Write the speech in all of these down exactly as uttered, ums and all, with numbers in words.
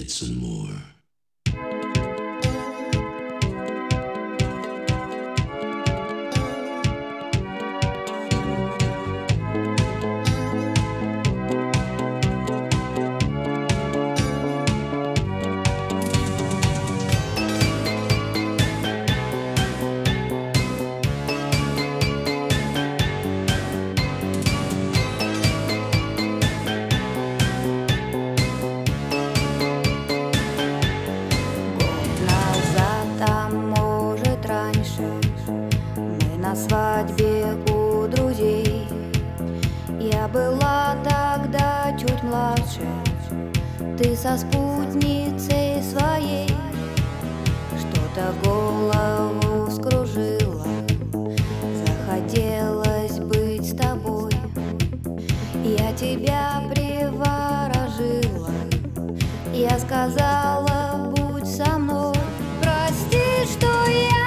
minutes and more. На свадьбе у друзей я была тогда чуть младше. Ты со спутницей своей что-то голову вскружило. Захотелось быть с тобой, я тебя приворожила. Я сказала, будь со мной. Прости, что я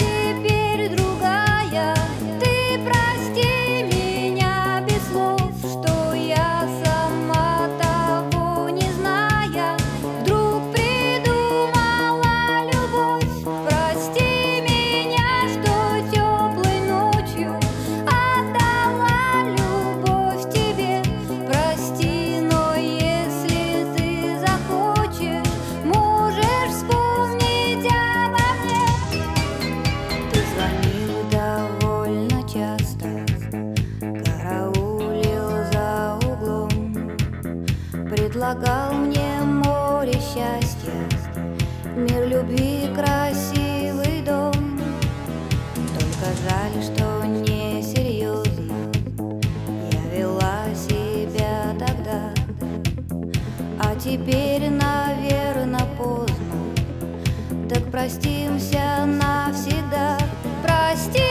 предлагал мне море счастья, мир любви, красивый дом. Только жаль, что не серьезно я вела себя тогда. А теперь, наверно, поздно, так простимся навсегда. Прости.